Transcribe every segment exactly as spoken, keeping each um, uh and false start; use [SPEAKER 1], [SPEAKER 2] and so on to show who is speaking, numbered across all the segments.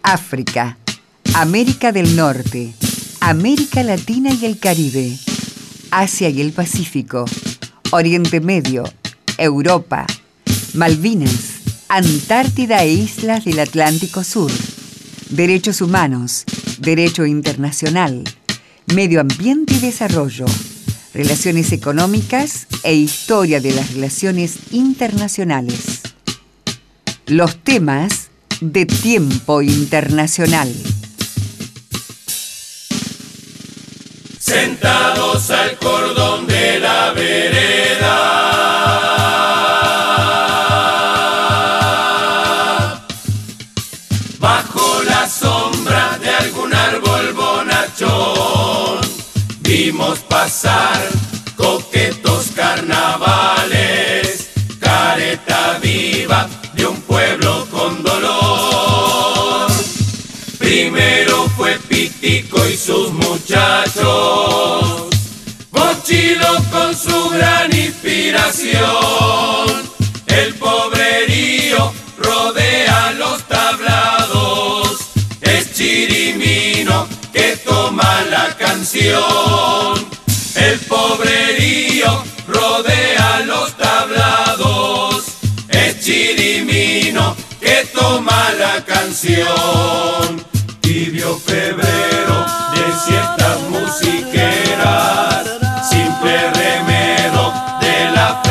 [SPEAKER 1] África, América del Norte, América Latina y el Caribe, Asia y el Pacífico, Oriente Medio, Europa, Malvinas, Antártida e islas del Atlántico Sur, derechos humanos, derecho internacional, medio ambiente y desarrollo, relaciones económicas e historia de las relaciones internacionales. Los temas de Tiempo Internacional.
[SPEAKER 2] Sentados al cordón de la vereda, bajo la sombra de algún árbol bonachón, vimos pasar coquetos carnavales, careta viva de un pueblo con dolor. Primero fue Pitico y sus muchachos, Bochilo con su gran inspiración. El pobrerío rodea los tablados, es Chirimino que toma la canción. El pobrerío rodea los tablados, es Chirimino que toma la canción. Tibio febrero de siestas musiqueras, simple remedo de la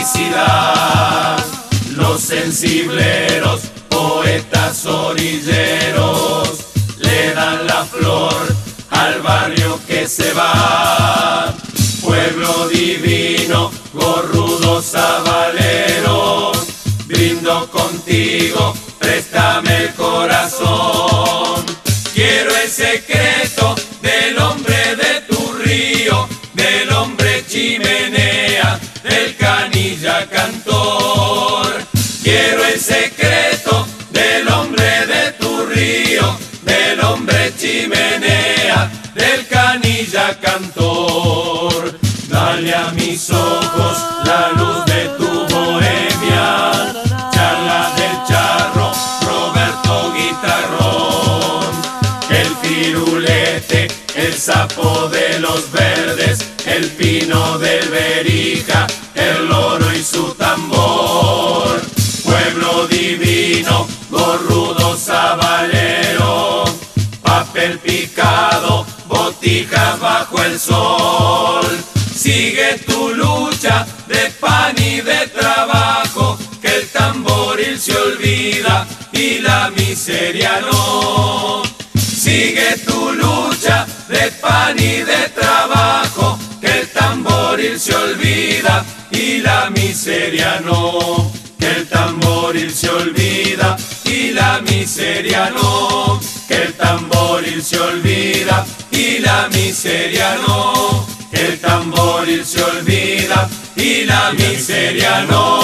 [SPEAKER 2] felicidad. Los sensibleros, poetas orilleros, le dan la flor al barrio que se va. Pueblo divino, gorrudo sabalero, brindo contigo, préstame el corazón. Quiero el secreto del hombre de tu río, del hombre chimenea, del canilla cantor. Quiero el secreto del hombre de tu río, del hombre chimenea, del canilla cantor. Dale a mis ojos la luz de tu bohemia, charla del charro, Roberto Guitarrón. El firulete, el sapo de los verdes, el pino del Berija, el loro y su tambor. Pueblo divino, gorrudo sabalero, papel picado, botijas bajo el sol. Sigue tu lucha de pan y de trabajo, que el tamboril se olvida y la miseria no. Sigue tu lucha de pan y de trabajo, que el tamboril se olvida y la miseria no. Que el tamboril se olvida y la miseria no. Que el tamboril se olvida y la miseria no. Que el tamboril se olvida y la miseria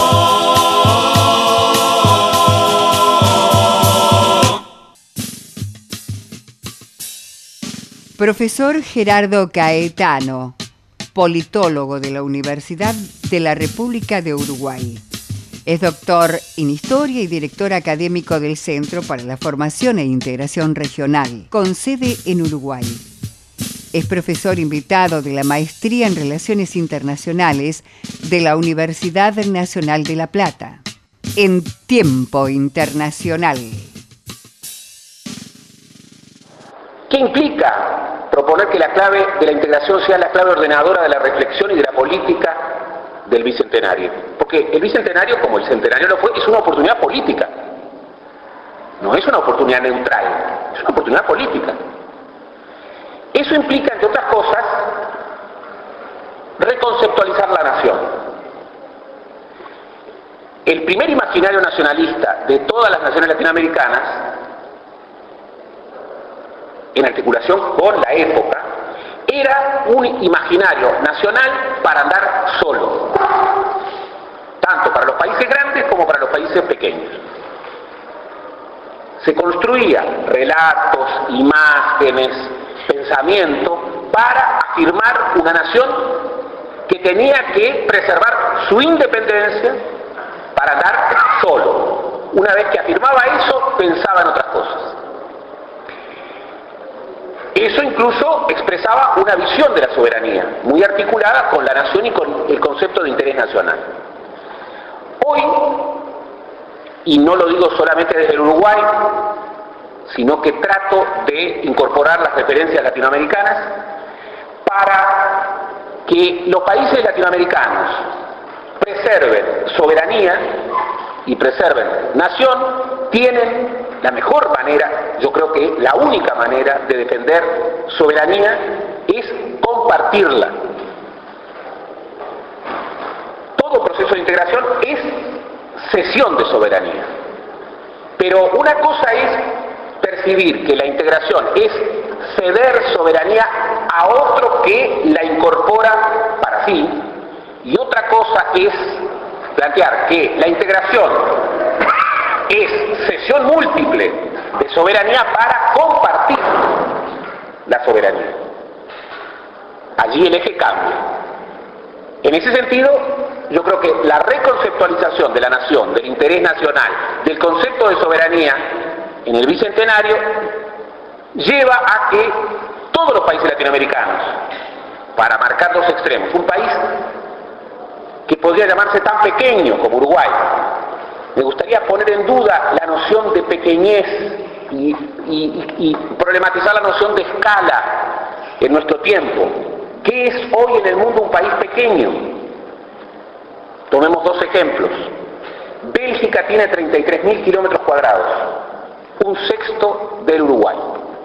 [SPEAKER 2] no.
[SPEAKER 1] Profesor Gerardo Caetano, politólogo de la Universidad de la República de Uruguay. Es doctor en Historia y director académico del Centro para la Formación e Integración Regional, con sede en Uruguay. Es profesor invitado de la Maestría en Relaciones Internacionales de la Universidad Nacional de La Plata. En Tiempo Internacional.
[SPEAKER 3] ¿Qué implica proponer que la clave de la integración sea la clave ordenadora de la reflexión y de la política del Bicentenario? Porque el Bicentenario, como el Centenario lo fue, es una oportunidad política. No es una oportunidad neutral, es una oportunidad política. Eso implica, entre otras cosas, reconceptualizar la nación. El primer imaginario nacionalista de todas las naciones latinoamericanas, en articulación con la época, era un imaginario nacional para andar solo, tanto para los países grandes como para los países pequeños. Se construían relatos, imágenes, pensamiento para afirmar una nación que tenía que preservar su independencia para andar solo. Una vez que afirmaba eso, pensaba en otras cosas. Eso incluso expresaba una visión de la soberanía, muy articulada con la nación y con el concepto de interés nacional. Hoy, y no lo digo solamente desde el Uruguay, sino que trato de incorporar las referencias latinoamericanas para que los países latinoamericanos preserven soberanía y preserven nación, tienen la mejor manera, yo creo que la única manera de defender soberanía es compartirla. Todo proceso de integración es cesión de soberanía. Pero una cosa es percibir que la integración es ceder soberanía a otro que la incorpora para sí, y otra cosa es plantear que la integración es cesión múltiple de soberanía para compartir la soberanía. Allí el eje cambia. En ese sentido, yo creo que la reconceptualización de la nación, del interés nacional, del concepto de soberanía en el Bicentenario, lleva a que todos los países latinoamericanos, para marcar dos extremos, un país que podría llamarse tan pequeño como Uruguay, me gustaría poner en duda la noción de pequeñez y, y, y problematizar la noción de escala en nuestro tiempo. ¿Qué es hoy en el mundo un país pequeño? Tomemos dos ejemplos. Bélgica tiene treinta y tres mil kilómetros cuadrados, un sexto del Uruguay.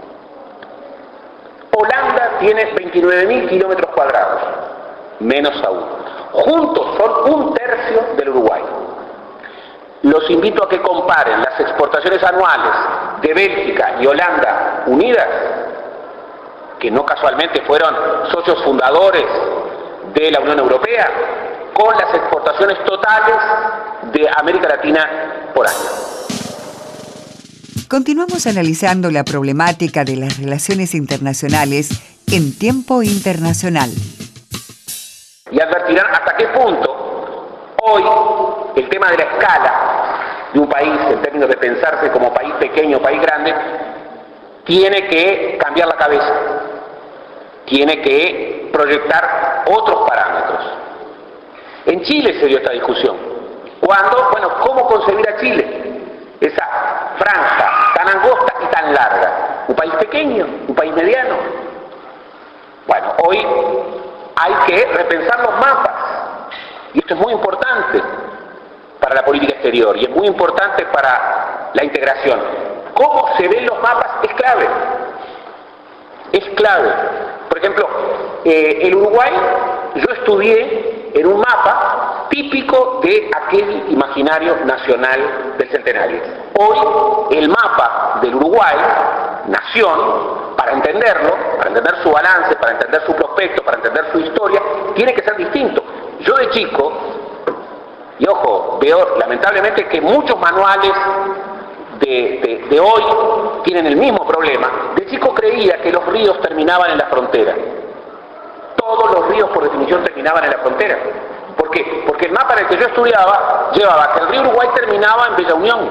[SPEAKER 3] Holanda tiene veintinueve mil kilómetros cuadrados, menos aún. Juntos son un tercio del Uruguay. Los invito a que comparen las exportaciones anuales de Bélgica y Holanda unidas, que no casualmente fueron socios fundadores de la Unión Europea, con las exportaciones totales de América Latina por año.
[SPEAKER 1] Continuamos analizando la problemática de las relaciones internacionales en tiempo internacional.
[SPEAKER 3] Y advertirán hasta qué punto hoy el tema de la escala de un país, en términos de pensarse como país pequeño o país grande, tiene que cambiar la cabeza, tiene que proyectar otros parámetros. En Chile se dio esta discusión. ¿Cuándo? Bueno, ¿cómo concebir a Chile? Esa franja tan angosta y tan larga. ¿Un país pequeño? ¿Un país mediano? Bueno, hoy hay que repensar los mapas. Y esto es muy importante para la política exterior y es muy importante para la integración. ¿Cómo se ven los mapas? Es clave. Es clave. Por ejemplo, eh, el Uruguay, yo estudié en un mapa típico de aquel imaginario nacional del centenario. Hoy, el mapa del Uruguay, nación, para entenderlo, para entender su balance, para entender su prospecto, para entender su historia, tiene que ser distinto. Yo de chico, y ojo, veo lamentablemente que muchos manuales de, de, de hoy tienen el mismo problema. De chico creía que los ríos terminaban en la frontera. Todos los ríos por definición terminaban en la frontera. ¿Por qué? Porque el mapa en el que yo estudiaba llevaba que el río Uruguay terminaba en Bella Unión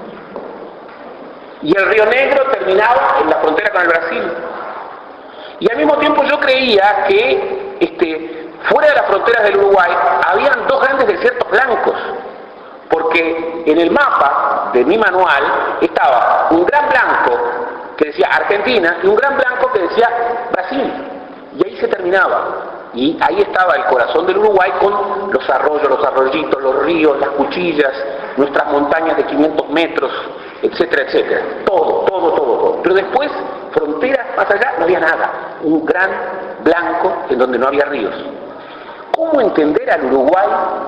[SPEAKER 3] y el río Negro terminaba en la frontera con el Brasil. Y al mismo tiempo yo creía que este, fuera de las fronteras del Uruguay habían dos grandes desiertos blancos, porque en el mapa de mi manual estaba un gran blanco que decía Argentina y un gran blanco que decía Brasil, y ahí se terminaba. Y ahí estaba el corazón del Uruguay con los arroyos, los arroyitos, los ríos, las cuchillas, nuestras montañas de quinientos metros, etcétera, etcétera. Todo, todo, todo, todo. Pero después, fronteras más allá, no había nada. Un gran blanco en donde no había ríos. ¿Cómo entender al Uruguay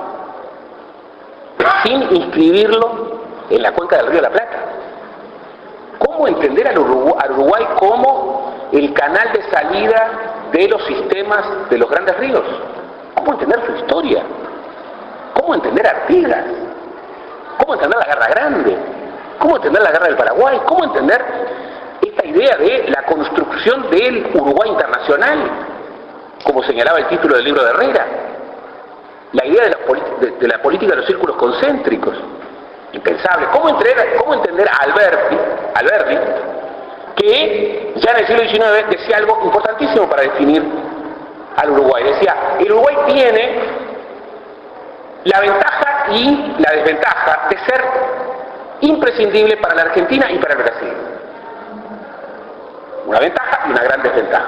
[SPEAKER 3] sin inscribirlo en la cuenca del Río de la Plata? ¿Cómo entender al Uruguay, al Uruguay como el canal de salida de los sistemas de los grandes ríos? ¿Cómo entender su historia? ¿Cómo entender Artigas? ¿Cómo entender la Guerra Grande? ¿Cómo entender la Guerra del Paraguay? ¿Cómo entender esta idea de la construcción del Uruguay internacional, como señalaba el título del libro de Herrera? La idea de la, de, de la política de los círculos concéntricos, impensable. ¿Cómo entender, cómo entender a Alberti, Alberti que ya en el siglo diecinueve decía algo importantísimo para definir al Uruguay. Decía, el Uruguay tiene la ventaja y la desventaja de ser imprescindible para la Argentina y para el Brasil. Una ventaja y una gran desventaja.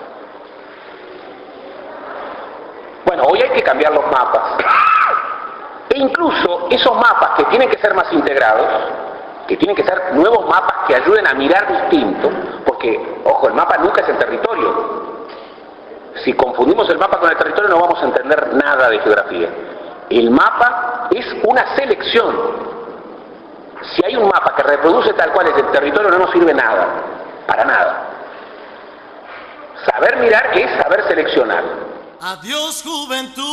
[SPEAKER 3] Bueno, hoy hay que cambiar los mapas. E incluso esos mapas que tienen que ser más integrados, que tienen que ser nuevos mapas que ayuden a mirar distinto, porque, ojo, el mapa nunca es el territorio. Si confundimos el mapa con el territorio no vamos a entender nada de geografía. El mapa es una selección. Si hay un mapa que reproduce tal cual es el territorio no nos sirve nada, para nada. Saber mirar es saber seleccionar.
[SPEAKER 2] Adiós juventud,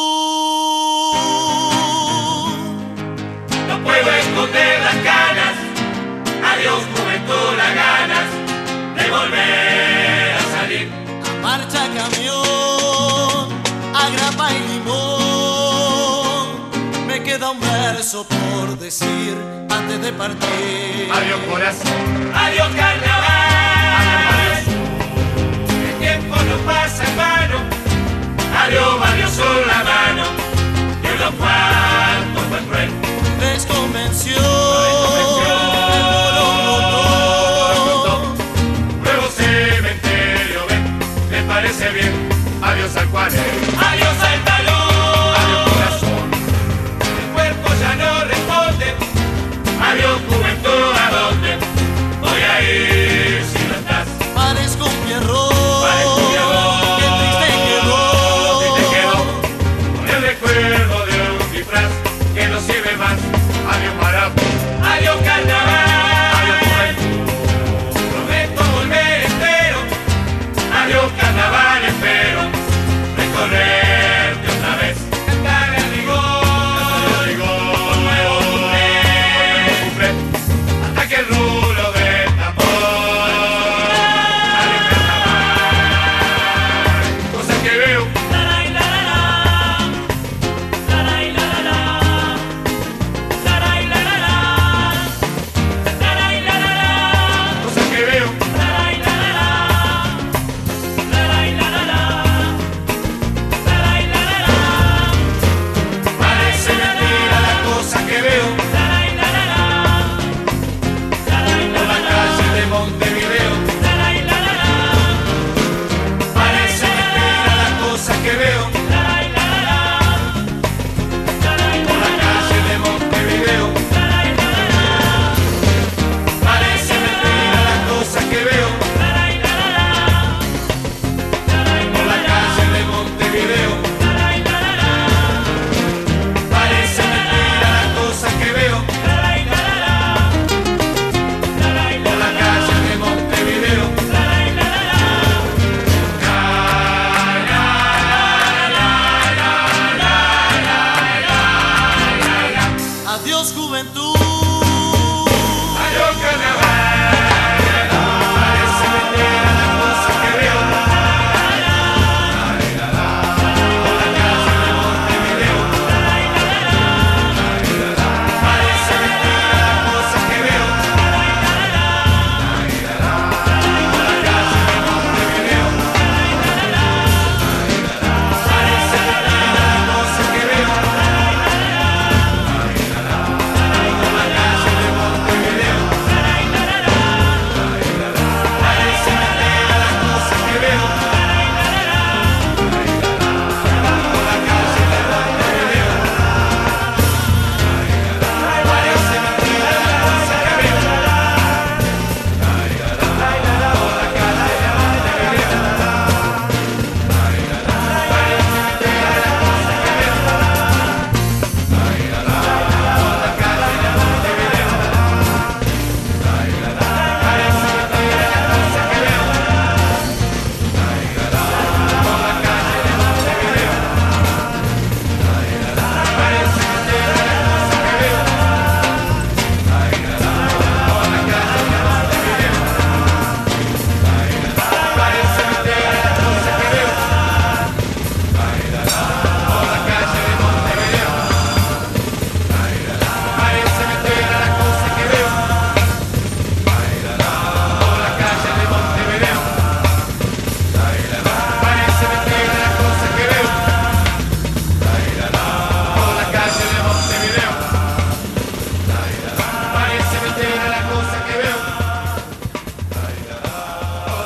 [SPEAKER 2] no puedo esconder las ganas. Adiós juventud, las ganas de volver a salir. A marcha camión, a grapa y limón. Me queda un verso por decir antes de partir. Adiós corazón, adiós carnaval. El tiempo no pasa en vano. Adiós, valioso la mano, y en los cuantos fue cruel. Desconvenció, el bolón rotó. Nuevo cementerio, ven, me parece bien. Adiós al cual, adiós al talón. Adiós corazón, el cuerpo ya no responde. Adiós juventud, ¿a dónde voy a ir si no estás? Parezco un pierrot. Adiós marapo, adiós carnaval, adiós juventud, prometo volver, espero. Adiós carnaval, espero recorrerte otra vez. Cantar el rigor, con nuevo cumple, hasta que el rulo del tambor. Adiós carnaval, cosas que veo. La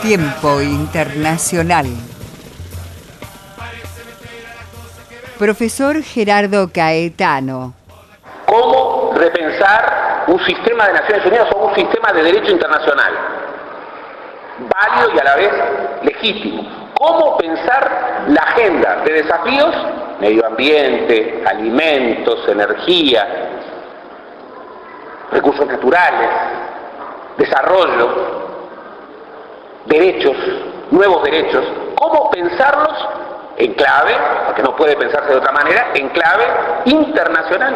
[SPEAKER 1] Tiempo internacional. Profesor Gerardo Caetano.
[SPEAKER 3] ¿Cómo repensar un sistema de Naciones Unidas o un sistema de derecho internacional válido y a la vez legítimo? ¿Cómo pensar la agenda de desafíos? Medio ambiente, alimentos, energía, recursos naturales, desarrollo, derechos, nuevos derechos. ¿Cómo pensarlos en clave, porque no puede pensarse de otra manera, en clave internacional?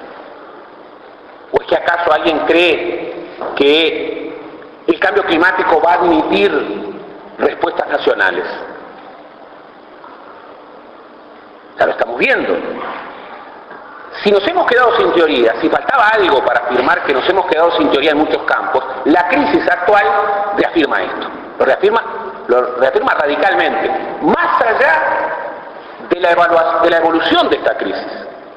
[SPEAKER 3] ¿O es que acaso alguien cree que el cambio climático va a admitir respuestas nacionales? Ya lo estamos viendo. Si nos hemos quedado sin teoría, si faltaba algo para afirmar que nos hemos quedado sin teoría en muchos campos, la crisis actual reafirma esto. Lo reafirma, lo reafirma radicalmente, más allá de la, evaluación, de la evolución de esta crisis.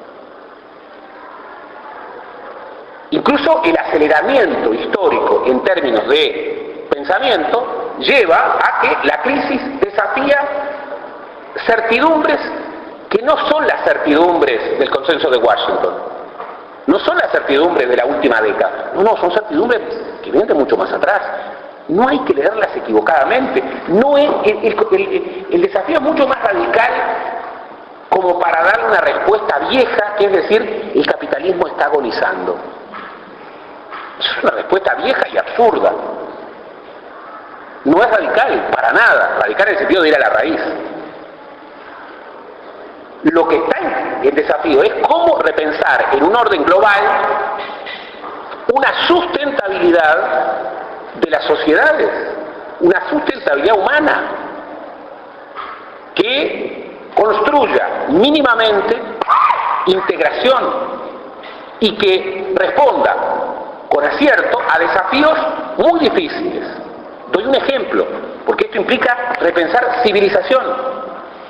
[SPEAKER 3] Incluso el aceleramiento histórico en términos de pensamiento lleva a que la crisis desafía certidumbres que no son las certidumbres del consenso de Washington, no son las certidumbres de la última década, no, no, son certidumbres que vienen de mucho más atrás. No hay que leerlas equivocadamente. No es, el, el, el, el desafío es mucho más radical como para darle una respuesta vieja, que es decir, el capitalismo está agonizando. Eso es una respuesta vieja y absurda. No es radical, para nada. Radical en el sentido de ir a la raíz. Lo que está en el desafío es cómo repensar en un orden global una sustentabilidad de las sociedades, una sustentabilidad humana que construya mínimamente integración y que responda con acierto a desafíos muy difíciles. Doy un ejemplo, porque esto implica repensar civilización.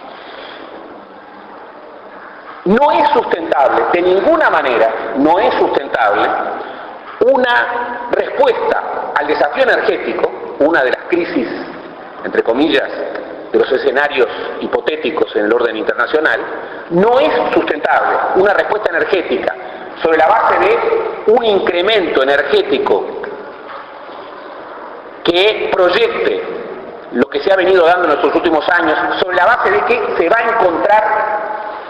[SPEAKER 3] No es sustentable, de ninguna manera, no es sustentable una respuesta al desafío energético, una de las crisis, entre comillas, de los escenarios hipotéticos en el orden internacional. No es sustentable una respuesta energética sobre la base de un incremento energético que proyecte lo que se ha venido dando en estos últimos años, sobre la base de que se va a encontrar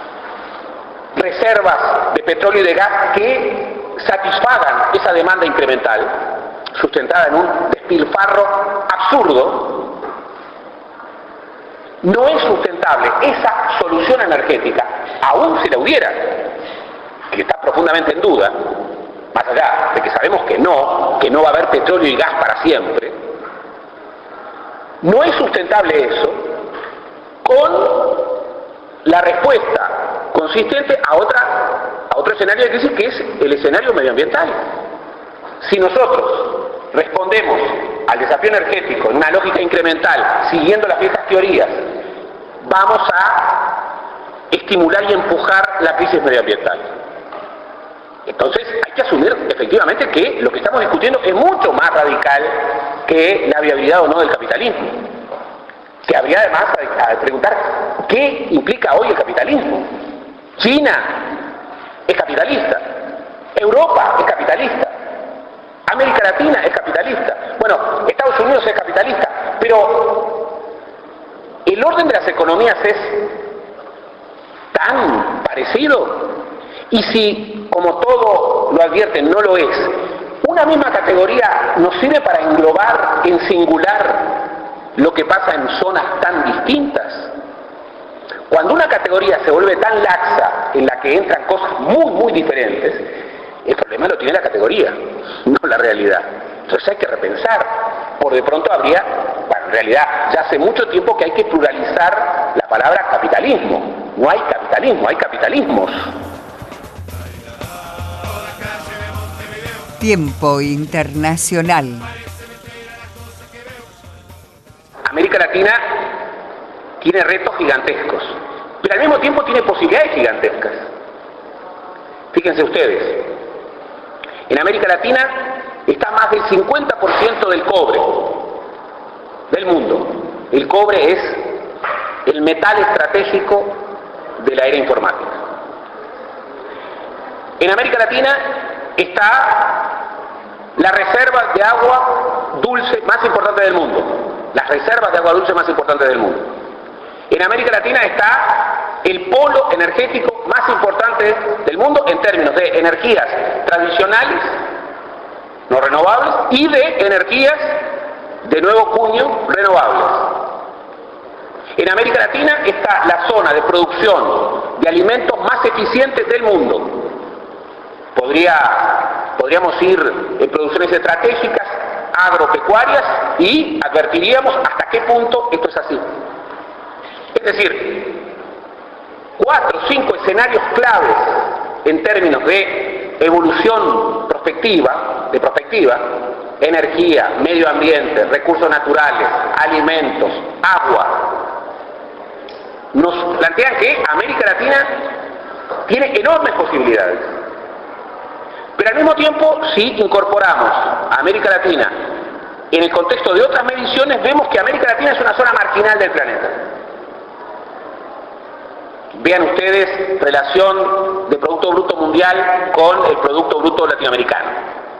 [SPEAKER 3] reservas de petróleo y de gas que satisfagan esa demanda incremental, sustentada en un despilfarro absurdo. No es sustentable esa solución energética, aún si la hubiera, que está profundamente en duda, más allá de que sabemos que no, que no va a haber petróleo y gas para siempre. No es sustentable eso con la respuesta consistente a otra a otro escenario de crisis, que es el escenario medioambiental. Si nosotros respondemos al desafío energético en una lógica incremental, siguiendo las viejas teorías, vamos a estimular y empujar la crisis medioambiental. Entonces hay que asumir efectivamente que lo que estamos discutiendo es mucho más radical que la viabilidad o no del capitalismo. Que habría además a preguntar qué implica hoy el capitalismo. China es capitalista, Europa es capitalista, América Latina es capitalista, bueno, Estados Unidos es capitalista, pero el orden de las economías es tan parecido. Y si, como todo lo advierten, no lo es, una misma categoría nos sirve para englobar en singular lo que pasa en zonas tan distintas. Cuando una categoría se vuelve tan laxa, en la que entran cosas muy, muy diferentes, el problema lo tiene la categoría, no la realidad. Entonces hay que repensar. Por de pronto habría, bueno, en realidad ya hace mucho tiempo que hay que pluralizar la palabra capitalismo. No hay capitalismo, hay capitalismos.
[SPEAKER 1] Tiempo internacional.
[SPEAKER 3] América Latina tiene retos gigantescos, pero al mismo tiempo tiene posibilidades gigantescas. Fíjense ustedes, en América Latina está más del cincuenta por ciento del cobre, del mundo. El cobre es el metal estratégico de la era informática. En América Latina está la reserva de agua dulce más importante del mundo. Las reservas de agua dulce más importantes del mundo. En América Latina está el polo energético más importante del mundo en términos de energías tradicionales, no renovables, y de energías de nuevo cuño renovables. En América Latina está la zona de producción de alimentos más eficientes del mundo. Podría, podríamos ir en producciones estratégicas, agropecuarias, y advertiríamos hasta qué punto esto es así. Es decir, cuatro o cinco escenarios claves en términos de evolución prospectiva, de prospectiva, energía, medio ambiente, recursos naturales, alimentos, agua, nos plantean que América Latina tiene enormes posibilidades. Pero al mismo tiempo, si incorporamos a América Latina en el contexto de otras mediciones, vemos que América Latina es una zona marginal del planeta. Vean ustedes relación de Producto Bruto Mundial con el Producto Bruto Latinoamericano.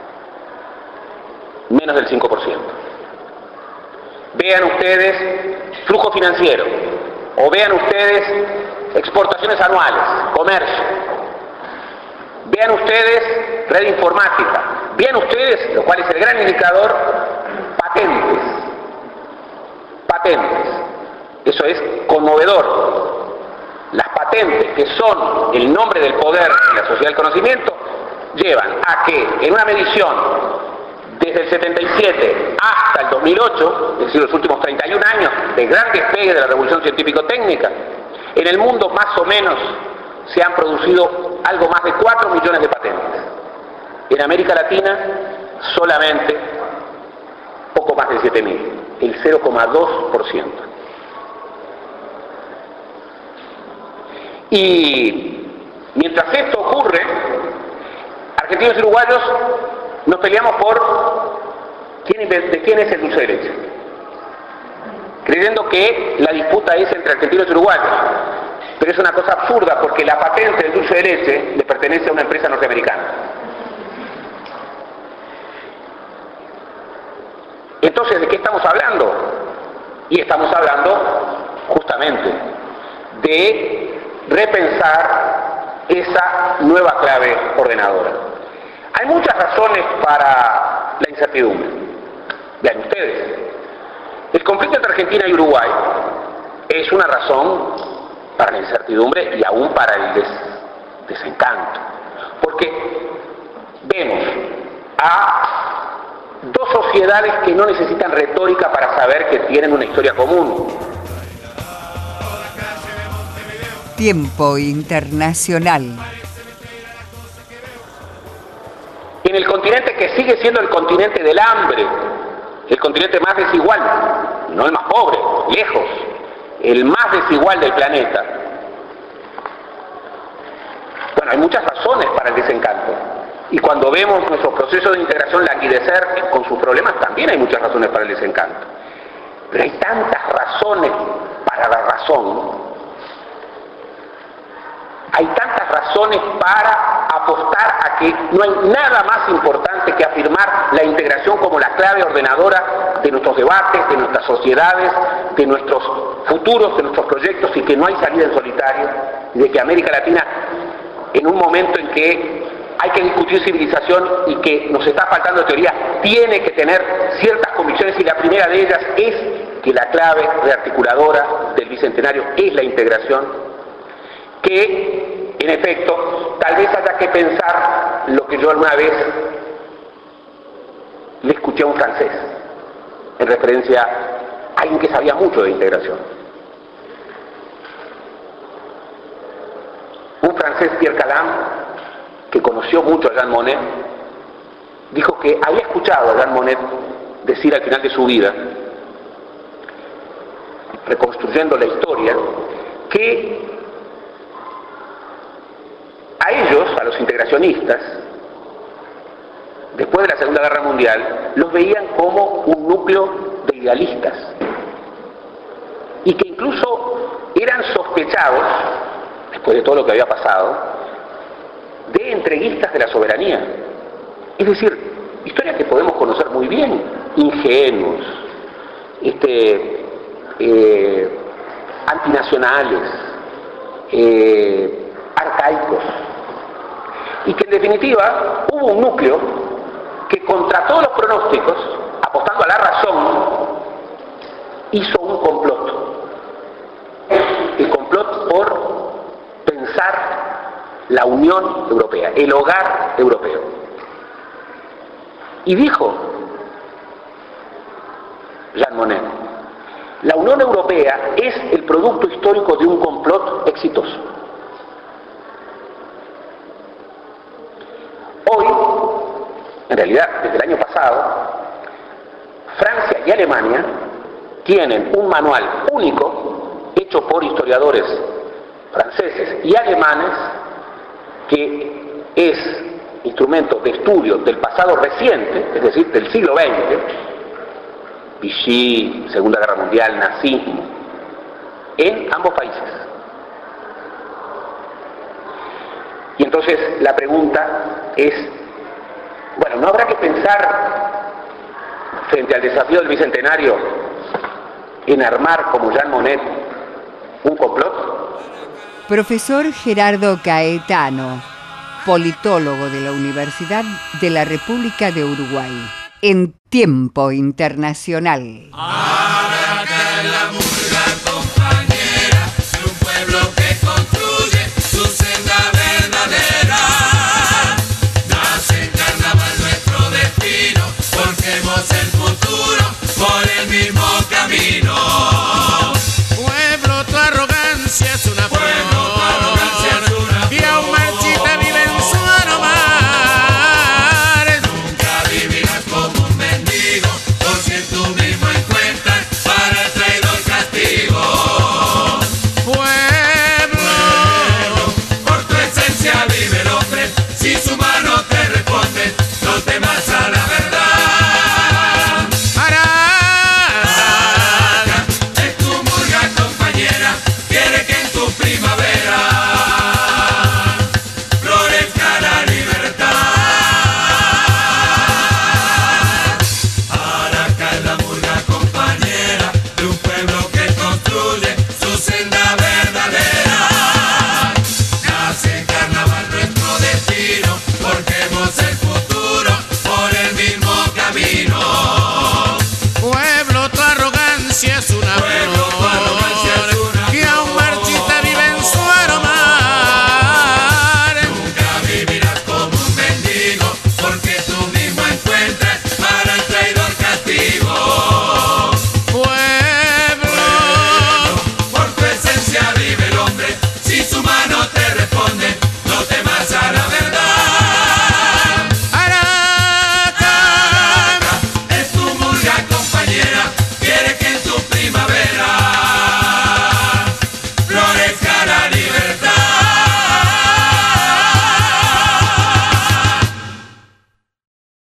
[SPEAKER 3] Menos del cinco por ciento. Vean ustedes flujo financiero. O vean ustedes exportaciones anuales, comercio. Vean ustedes red informática. Vean ustedes, lo cual es el gran indicador, patentes. Patentes. Eso es conmovedor. Las patentes, que son el nombre del poder en la sociedad del conocimiento, llevan a que en una medición desde el setenta y siete hasta el dos mil ocho, es decir, los últimos treinta y un años de gran despegue de la revolución científico-técnica, en el mundo más o menos se han producido algo más de cuatro millones de patentes. En América Latina solamente poco más de siete mil, el cero coma dos por ciento. Y mientras esto ocurre, argentinos y uruguayos nos peleamos por quién, de quién es el dulce de leche, creyendo que la disputa es entre argentinos y uruguayos. Pero es una cosa absurda, porque la patente del dulce de leche le pertenece a una empresa norteamericana. Entonces, ¿de qué estamos hablando? Y estamos hablando justamente de repensar esa nueva clave ordenadora. Hay muchas razones para la incertidumbre. Vean ustedes, el conflicto entre Argentina y Uruguay es una razón para la incertidumbre y aún para el des desencanto. Porque vemos a dos sociedades que no necesitan retórica para saber que tienen una historia común.
[SPEAKER 1] Tiempo internacional.
[SPEAKER 3] En el continente que sigue siendo el continente del hambre, el continente más desigual, no el más pobre, lejos, el más desigual del planeta. Bueno, hay muchas razones para el desencanto. Y cuando vemos nuestro proceso de integración languidecer con sus problemas, también hay muchas razones para el desencanto. Pero hay tantas razones para la razón. Hay tantas razones para apostar a que no hay nada más importante que afirmar la integración como la clave ordenadora de nuestros debates, de nuestras sociedades, de nuestros futuros, de nuestros proyectos, y que no hay salida en solitario, y de que América Latina, en un momento en que hay que discutir civilización y que nos está faltando teoría, tiene que tener ciertas convicciones, y la primera de ellas es que la clave rearticuladora del Bicentenario es la integración, que en efecto tal vez haya que pensar lo que yo alguna vez le escuché a un francés en referencia a alguien que sabía mucho de integración. Un francés, Pierre Calam, que conoció mucho a Jean Monnet, dijo que había escuchado a Jean Monnet decir al final de su vida, reconstruyendo la historia, que a ellos, a los integracionistas, después de la Segunda Guerra Mundial, los veían como un núcleo de idealistas y que incluso eran sospechados, después de todo lo que había pasado, de entreguistas de la soberanía. Es decir, historias que podemos conocer muy bien, ingenuos, este, eh, antinacionales, eh, arcaicos, y que en definitiva hubo un núcleo que contra todos los pronósticos, apostando a la razón, hizo un complot. El complot por pensar la Unión Europea, el hogar europeo. Y dijo Jean Monnet, la Unión Europea es el producto histórico de un complot exitoso. Hoy, en realidad desde el año pasado, Francia y Alemania tienen un manual único hecho por historiadores franceses y alemanes que es instrumento de estudio del pasado reciente, es decir, del siglo veinte, Vichy, Segunda Guerra Mundial, nazismo, en ambos países. Y entonces la pregunta es, bueno, ¿no habrá que pensar frente al desafío del Bicentenario en armar, como Jean Monnet, un complot?
[SPEAKER 1] Profesor Gerardo Caetano, politólogo de la Universidad de la República de Uruguay, en Tiempo Internacional.
[SPEAKER 2] Ahora que la murga